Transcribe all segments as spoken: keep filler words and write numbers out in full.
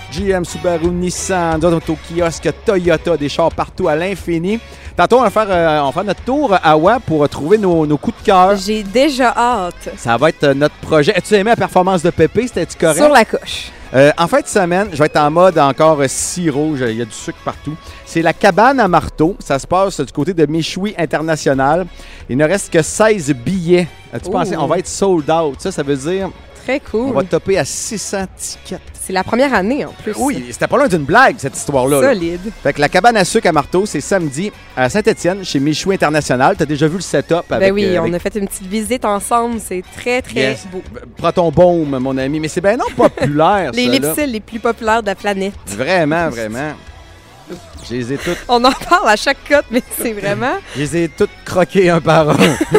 G M, Subaru, Nissan, d'autres au kiosque, Toyota, des chars partout à l'infini. Tantôt, on va faire, euh, on va faire notre tour à W A pour trouver nos, nos coups de cœur. J'ai déjà hâte. Ça va être notre projet. As-tu aimé la performance de Pépé? C'était-tu correct? Sur la coche. Euh, en fin de semaine, je vais être en mode encore euh, sirop. Il y a du sucre partout. C'est la cabane à marteau. Ça se passe du côté de Méchoui International. Il ne reste que seize billets. As-tu Ouh. pensé? On va être sold out. Ça, ça veut dire Très cool. on va topper à six cents tickets. C'est la première année en plus. Oui, c'était pas loin d'une blague, cette histoire-là. là. Solide. Fait que la cabane à sucre à marteau, c'est samedi à Saint-Étienne, chez Méchoui International. Tu as déjà vu le setup avec... Ben oui, euh, on avec- a fait une petite visite ensemble. C'est très, très Yes. beau. Prends ton baume, mon ami. Mais c'est bien non populaire, Les ça, là. lipsils les plus populaires de la planète. Vraiment, vraiment. Je les ai toutes, On en parle à chaque cote, mais c'est vraiment... je les ai toutes croquées un par un.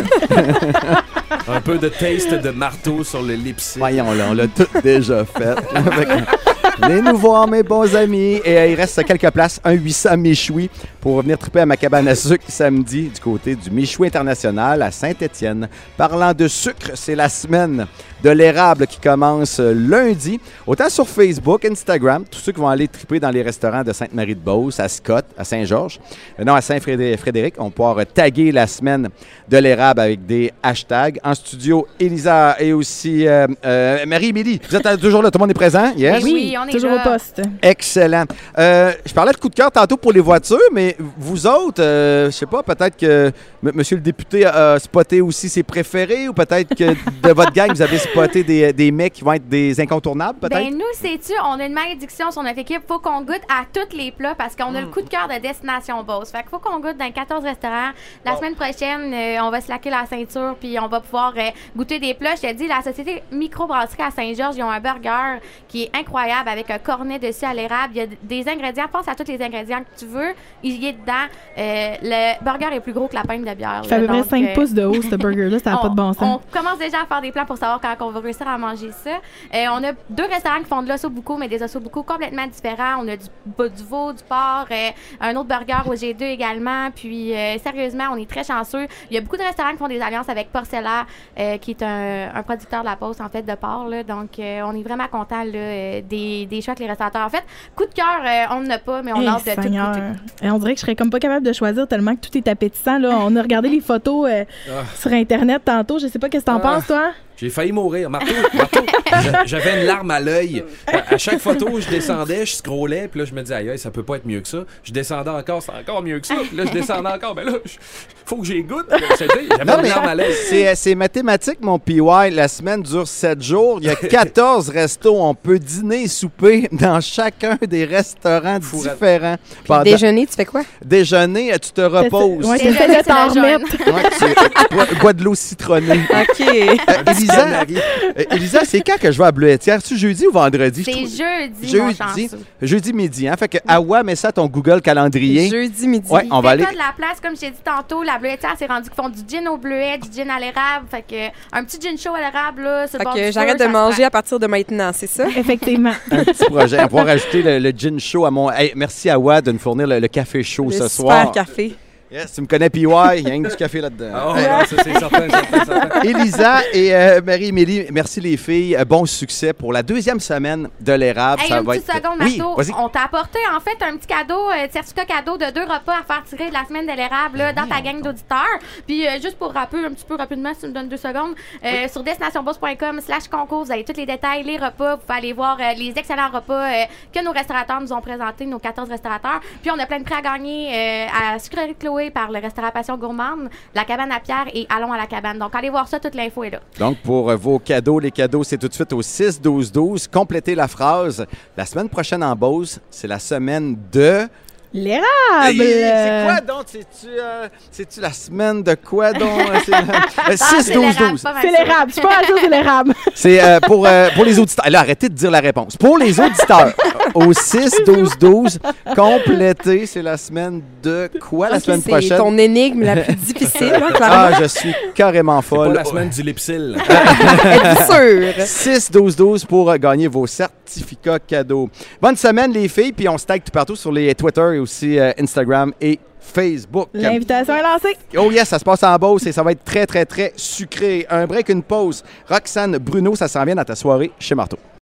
Un peu de taste de marteau sur le lipsy. Voyons, là, on l'a tout déjà fait. Fait que, venez nous voir, mes bons amis. Et euh, il reste quelques places, un huit cents Méchoui, pour venir triper à ma cabane à sucre samedi du côté du Méchoui International à Saint-Étienne. Parlant de sucre, c'est la semaine de l'érable qui commence lundi. Autant sur Facebook, Instagram, tous ceux qui vont aller triper dans les restaurants de Sainte-Marie-de-Beauce, à Scott, à Saint-Georges, euh, non, à Saint-Frédéric, on va pouvoir taguer la semaine de l'érable avec des hashtags. En studio, Elisa et aussi euh, euh, Marie-Émilie. Vous êtes toujours là, tout le monde est présent? Yes? Oui, on est Toujours là. au poste. Excellent. Euh, je parlais de coup de cœur tantôt pour les voitures, mais vous autres, euh, je sais pas, peut-être que M- Monsieur le député a spoté aussi ses préférés ou peut-être que de votre gang, vous avez spoté des, des mecs qui vont être des incontournables, peut-être? Ben nous, sais-tu, on a une malédiction sur notre équipe. Faut qu'on goûte à tous les plats parce qu'on a le coup de cœur de Destination Beauce. Fait qu'il faut qu'on goûte dans quatorze restaurants. La semaine prochaine, euh, on va se laquer la ceinture puis on va pouvoir euh, goûter des plats. Je te dis, la société Microbrasserie à Saint-Georges, ils ont un burger qui est incroyable avec un cornet dessus à l'érable. Il y a des ingrédients. Pense à tous les ingrédients que tu veux. Il y est dedans. Euh, le burger est plus gros que la pinte de bière. Il fait à là. peu près Donc, cinq euh, pouces de haut, ce burger-là. Ça n'a on, pas de bon sens. on commence déjà à faire des plans pour savoir quand on va réussir à manger ça. Euh, on a deux restaurants qui font de l'ossobuco, mais des ossobuco complètement différents. On a du, du veau, du porc, euh, un autre burger au G deux également. Puis, euh, sérieusement, on est très chanceux. Il y a beaucoup de restaurants qui font des alliances avec Porcella, euh, qui est un, un producteur de la Beauce, en fait, de porc. Là. Donc, euh, on est vraiment contents là, euh, des, des choix que les restaurateurs ont fait. Coup de cœur, euh, on n'en a pas, mais on Eh, a hâte de tout Seigneur. goûter. Et on dirait que je serais comme pas capable de choisir tellement que tout est appétissant. Là. On a regardé les photos euh, Ah. sur Internet tantôt. Je sais pas qu'est-ce que t'en Ah. penses, toi? J'ai failli mourir. Marteau, Marteau, j'a- j'avais une larme à l'œil. À, à chaque photo, je descendais, je scrollais, puis là, je me disais, aïe, aïe, ça peut pas être mieux que ça. Je descendais encore, c'est encore mieux que ça. Puis là, je descendais encore, ben là, je- faut que j'y goûte. C'était- J'avais Non, une mais larme à l'œil. c'est, c'est mathématique, mon P Y. La semaine dure sept jours. Il y a quatorze restos. On peut dîner et souper dans chacun des restaurants Fourette. différents. Puis Pendant- déjeuner, tu fais quoi? Déjeuner, tu te reposes. Ouais, C'est t'essaies jeune, de t'en c'est le remettre. Ouais, tu bois, bois de l'eau citronnée. OK. Euh, Elisa, euh, Elisa, c'est quand que je vais à Bleuetière? C'est jeudi ou vendredi? Je C'est trouve- jeudi, mon Jeudi. chanceux. Jeudi midi, hein? Fait que Awa, mets ça à ton Google calendrier. Jeudi midi. Ouais, on va aller. Fais pas de la place, comme je t'ai dit tantôt. La bleuetière s'est rendue qu'ils font du gin au bleuet, du gin à l'érable. Fait que un petit gin chaud à l'érable, là, c'est Fait le bord que du j'arrête feu, de ça se manger prend. à partir de maintenant, c'est ça? Effectivement. Un petit projet. On va pouvoir rajouter le, le gin chaud à mon. Hey, merci Awa de nous fournir le, le café chaud Le ce super soir. café. Yes, tu me connais P Y, il y a rien que du café là-dedans. Oh, non, ça, c'est certain, certain, certain. Elisa et euh, Marie-Émilie, merci les filles. Euh, Bon succès pour la deuxième semaine de l'érable. Hey, Ça une va petite être... seconde, Oui, Marteau. vas-y. On t'a apporté, en fait, un petit cadeau, euh, certificat cadeau de deux repas à faire tirer de la semaine de l'érable là, dans ta gang d'auditeurs. Puis, euh, juste pour rappeler un petit peu rapidement, si tu me donnes deux secondes, euh, sur destinationbourse.com slash concours, vous avez tous les détails, les repas. Vous pouvez aller voir euh, les excellents repas euh, que nos restaurateurs nous ont présentés, nos quatorze restaurateurs. Puis, on a plein de prix à gagner euh, à Sucrerie Chloé par le restaurant Passion Gourmande, la cabane à Pierre et Allons à la cabane. Donc, allez voir ça, toute l'info est là. Donc, pour euh, vos cadeaux, les cadeaux, c'est tout de suite au six douze douze. Complétez la phrase. La semaine prochaine en Beauce, c'est la semaine de... L'érable! Hey, c'est quoi donc? C'est-tu, euh, c'est-tu la semaine de quoi donc? C'est la- euh, six douze douze. C'est l'érable. Je suis pas sûre que c'est l'érable. C'est euh, pour, euh, pour les auditeurs. Là, arrêtez de dire la réponse. Pour les auditeurs, au six douze douze, complétez, c'est la semaine de quoi la Ok, semaine c'est prochaine? ton énigme la plus difficile, hein, Ah, clairement. je suis carrément C'est pas folle. la semaine du lipsil. Êtes-vous sûr? six douze douze pour euh, gagner vos certificats cadeaux. Bonne semaine, les filles, puis on se tag tout partout sur les Twitter et aussi euh, Instagram et Facebook. L'invitation est lancée. Oh yes, ça se passe en Beauce et ça va être très, très, très sucré. Un break, une pause. Roxane Bruno, ça s'en vient dans ta soirée chez Marteau.